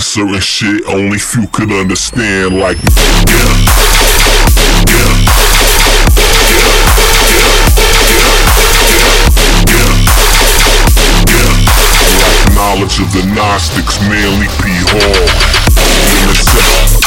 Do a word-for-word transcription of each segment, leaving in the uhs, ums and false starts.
certain shit only few could understand, like yeah, yeah, like knowledge of the Gnostics, Manly P. Hall. In the set.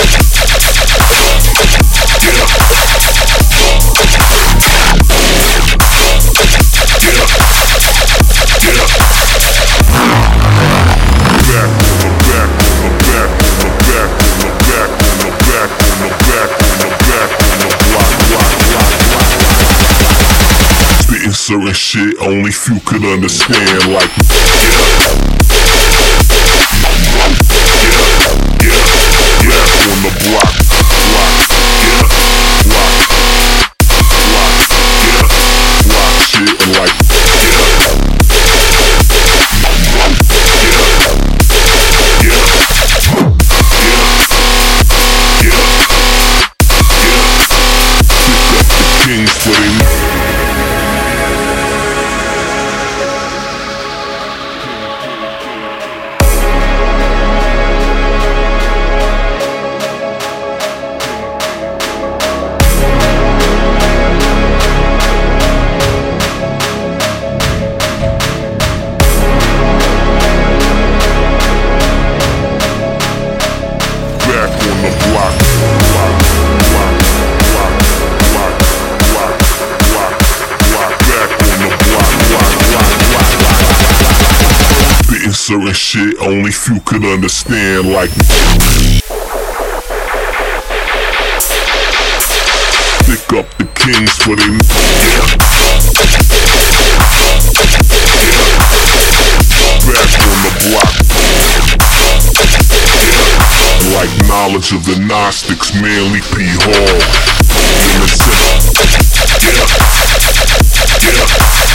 Certain shit only few could understand, like yeah, yeah, yeah, yeah, on the block, block, yeah, block, block, yeah, block shit and like yeah, yeah, yeah, yeah, yeah, pick up the kings for they. Certain shit only few could understand, like pick up the kings for them. Yeah. Back on the block. Yeah. Like knowledge of the Gnostics, Manly P. Hall. In the set. Yeah. Yeah.